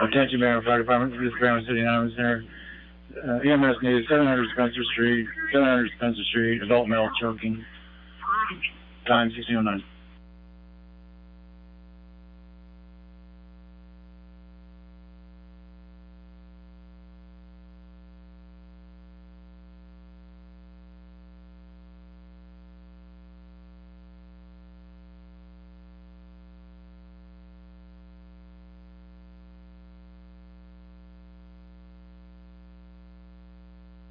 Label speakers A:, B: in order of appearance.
A: Attention, Marion Fire Department, this is Grandma City Anonymous Center. EMS needed 700 Spencer Street, 700 Spencer Street, adult male choking. Time 1609.